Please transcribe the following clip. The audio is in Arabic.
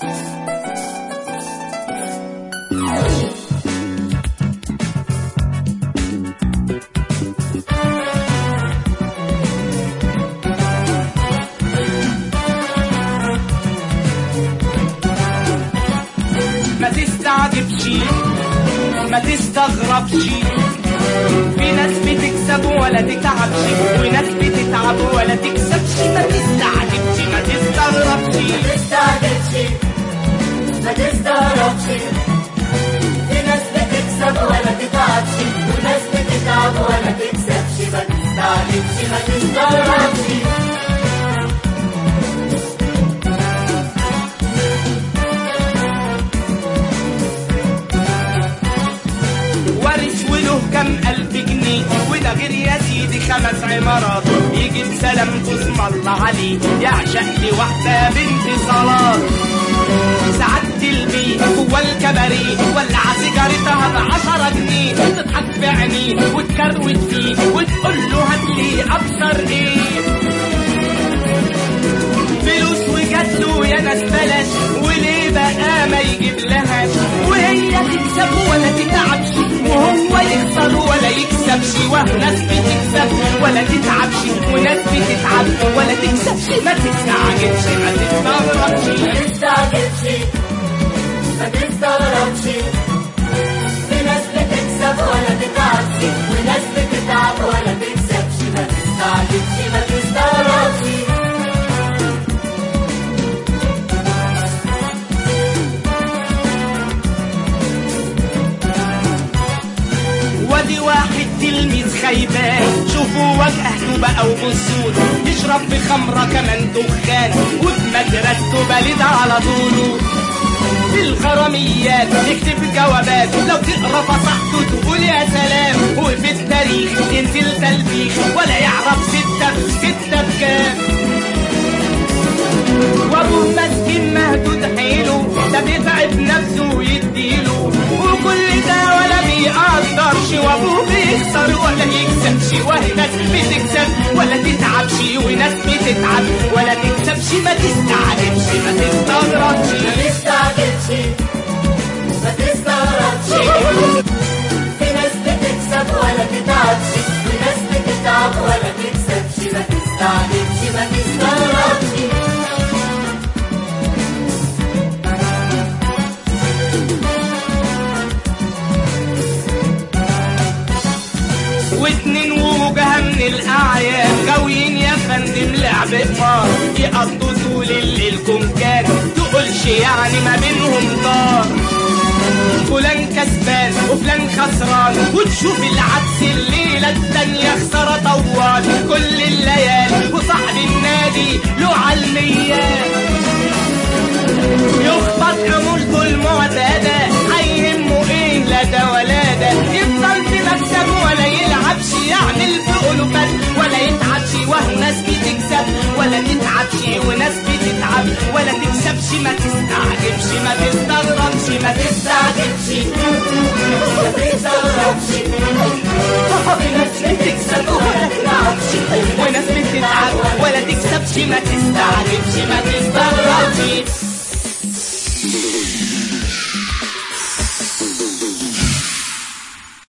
ما تستعجبش ما تستغربش، في ناس بتكسب ولا تتعبش، وناس بتتعب ولا تكسبش. ما تستعجبش ما تستغربش، ما تستعجبش ما تستغربش، في ناس بتكسب ولا تتعبش، وناس بتتعب ولا تكسبش. ما تستعجبش ما تستغربش. كم ألف جنيه وده غير يا سيدي 5 عمارات، يجيب سلامته اسم الله عليه، يعشق لي واحدة بنت صلاة. سعادة البيت جوا الكباريه ولع سيجارتها ب10 جنيه، تضحك في عينيه وتكروت فيه وتقول له هاتلي أبصر ايه. فلوس وجات له يا ناس بلاش، وليه بقى ما يجيب لهاش، وهي تكسب ولا تتعبش، وهو يخسر ولا يكسبش. وناس بتكسب ولا تتعبش، وناس بتتعب ولا تكسبش. ما تستعجبش ما تستغربش، ما تستعجبش ما تستغربش، في ناس بتكسب ولا تتعبش، وناس بتتعب ولا تكسبش. ما تستعجبش ما تستغربش. ودي واحد تلميذ خيبان، شوفوا وجهته بقى وبصوله، يشرب بخمرة كمان دخان، وبمجرته بالد على طوله. في الغراميات يكتب جوابات، لو تقرا فصحته تقول يا سلام، وفي التاريخ ينزل تلبيخ ولا يعرف 6 بكام. وابوه مسكين مهدود حيله، ده بيتعب نفسه ويديله، وكل ده ولا بيقدرش، وابوه بيخسر ولا يكسبش. وهي ناس بتكسب ولا تتعبش، وناس بتتعب ولا تكسبش. ما تستعجبش ما تستغربش، ما تستعجبش ما تستغربش، في ناس بتكسب ولا تتعبش، وناس بتتعب ولا تكسبش. ما تستعجبش ما تستغربش. واتنين وجهة من الأعيان، غاويين يا فندم لعب قمار، يقضوا طول الليل كمكان، تقولش يعني ما بينهم طار. فلان كسبان وفلان خسران، وتشوف العكس الليلة التانية خسارة طوال كل الليالي. وصاحب النادي له علميات، يخبط عمولته المعتادة، هيهمه ايه لا ده ولا ده، يفضل في مكسب ولا يلعبش، يعمل في ألوفات ولا يتعبش. وناس بتكسب ولا تتعبش، وناس بتتعب ولا تكسبش. ما تستعجبش ما تستغربش، ما تستعجبش ما تستغربش، في ناس بتكسب ولا تتعبش، وناس بتتعب ولا تكسبش. ما تستعجبش ما تستغربش.